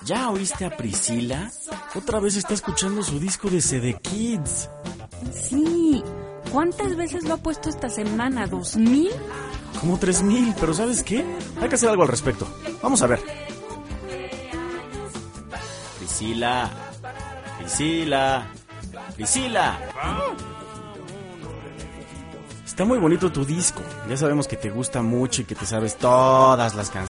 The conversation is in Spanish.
¿Ya oíste a Priscila? Otra vez está escuchando su disco de CD Kids. Sí. ¿Cuántas veces lo ha puesto esta semana? ¿2000? Como 3000, pero ¿sabes qué? Hay que hacer algo al respecto. Vamos a ver. Priscila. Priscila. Priscila. Está muy bonito tu disco. Ya sabemos que te gusta mucho y que te sabes todas las canciones.